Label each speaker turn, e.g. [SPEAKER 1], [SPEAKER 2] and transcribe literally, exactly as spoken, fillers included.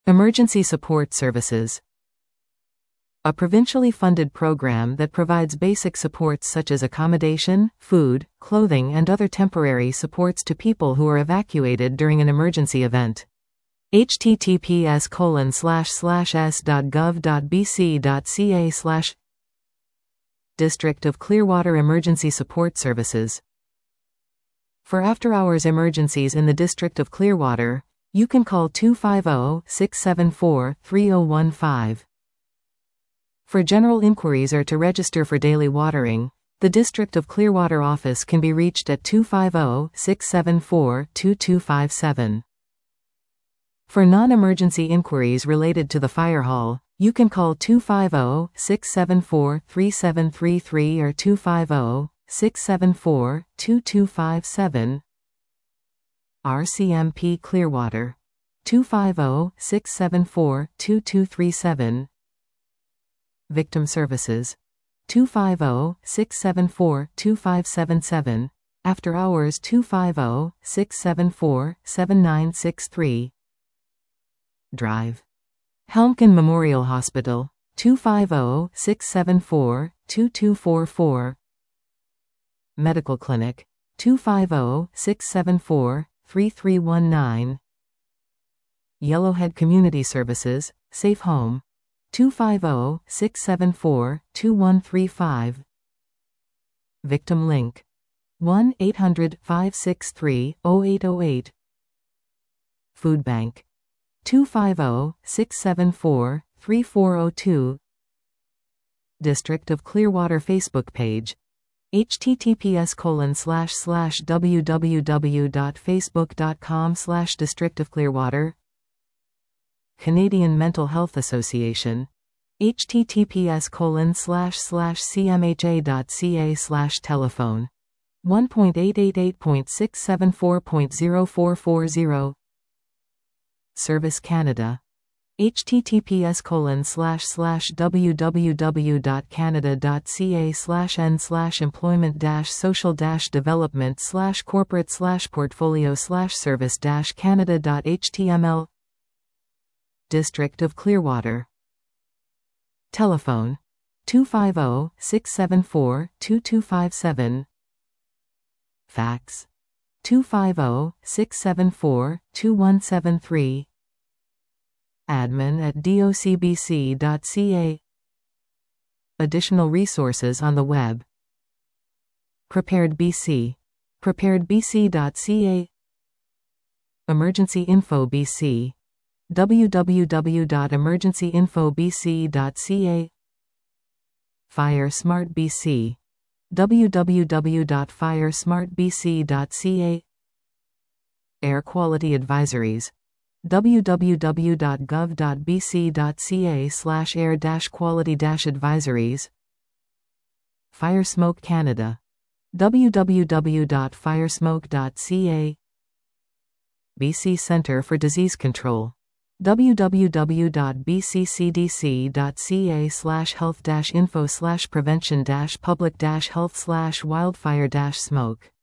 [SPEAKER 1] Emergency Support Services. A provincially funded program that provides basic supports such as accommodation, food, clothing and other temporary supports to people who are evacuated during an emergency event. H T T P S colon slash slash s dot gov dot b c dot c a slash District of Clearwater Emergency Support Services. For after-hours emergencies in the District of Clearwater, you can call two five zero, six seven four, three zero one five. For general inquiries or to register for daily watering, the District of Clearwater office can be reached at two five zero, six seven four, two two five seven. For non-emergency inquiries related to the fire hall, you can call two five zero, six seven four, three seven three three or two five zero, six seven four, two two five seven. R C M P Clearwater. two five zero, six seven four, two two three seven. Victim Services. two five zero, six seven four, two five seven seven. After Hours two five zero, six seven four, seven nine six three. Drive. Helmkin Memorial Hospital. two five zero, six seven four, two two four four. Medical Clinic. two five zero, six seven four, three three one nine. Yellowhead Community Services, Safe Home. two five zero, six seven four, two one three five. Victim Link. one eight hundred, five six three, zero eight zero eight. Food Bank. two five zero, six seven four, three four zero two. District of Clearwater Facebook page. H T T P S colon slash slash w w w dot facebook dot com slash District of Clearwater. Canadian Mental Health Association. H T T P S colon slash slash c m h a dot c a slash telephone. one point eight eight eight dot six seven four dot zero four four zero. Service Canada. H T T P S colon slash slash w w w dot canada dot c a slash n slash employment dash social dash development slash corporate slash portfolio slash service dash canada dot h t m l. District of Clearwater. Telephone. two five zero, six seven four, two two five seven. Fax. two five zero, six seven four, two one seven three. Admin at docbc dot c a. Additional resources on the web. Prepared B C. prepared b c dot c a. Emergency Info B C. w w w dot emergency info b c dot c a. Fire Smart B C. w w w dot fire smart b c dot c a. Air Quality Advisories. w w w dot gov dot b c dot c a slash air quality advisories. Fire Smoke Canada. w w w dot firesmoke dot c a. B C Centre for Disease Control. w w w dot b c c d c dot c a slash health info slash prevention public health slash wildfire smoke